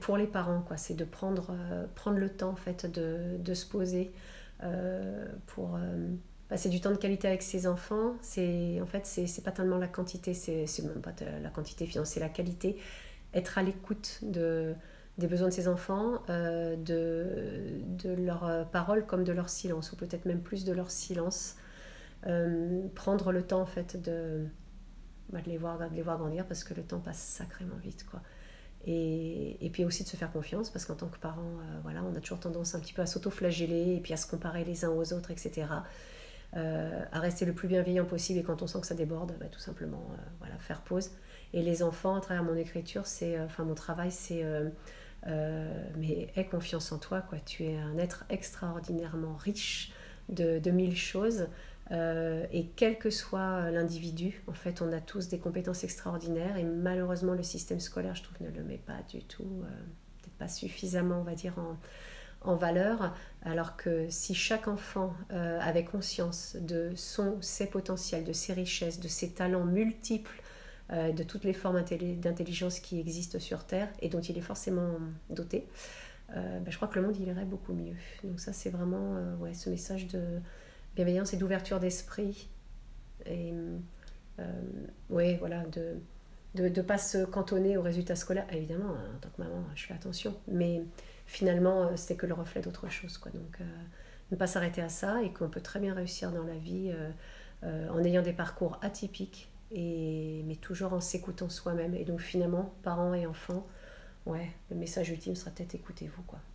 pour les parents, quoi. C'est de prendre le temps en fait de se poser pour passer du temps de qualité avec ses enfants. C'est pas tellement la quantité, c'est même pas la quantité financière, c'est la qualité. Être à l'écoute des besoins de ses enfants, de leurs paroles comme de leur silence, ou peut-être même plus de leur silence. Prendre le temps en fait de les voir grandir, parce que le temps passe sacrément vite, quoi. Et puis aussi de se faire confiance, parce qu'en tant que parent, voilà, on a toujours tendance un petit peu à s'auto-flageller et puis à se comparer les uns aux autres, etc. À rester le plus bienveillant possible, et quand on sent que ça déborde, tout simplement voilà, faire pause. Et les enfants, à travers mon écriture, mon travail, mais aie confiance en toi, quoi. Tu es un être extraordinairement riche de mille choses. Et quel que soit l'individu, en fait, on a tous des compétences extraordinaires, et malheureusement le système scolaire, je trouve, ne le met pas du tout, peut-être pas suffisamment, on va dire, en valeur, alors que si chaque enfant avait conscience de ses potentiels, de ses richesses, de ses talents multiples, de toutes les formes d'intelligence qui existent sur Terre et dont il est forcément doté, je crois que le monde il irait beaucoup mieux. Donc ça, c'est vraiment ce message de bienveillance et d'ouverture d'esprit, et voilà, de ne pas se cantonner aux résultats scolaires. Évidemment, en tant que maman, je fais attention, mais finalement, c'est que le reflet d'autre chose, quoi. Donc, ne pas s'arrêter à ça, et qu'on peut très bien réussir dans la vie en ayant des parcours atypiques, mais toujours en s'écoutant soi-même. Et donc, finalement, parents et enfants, ouais, le message ultime sera peut-être écoutez-vous, quoi.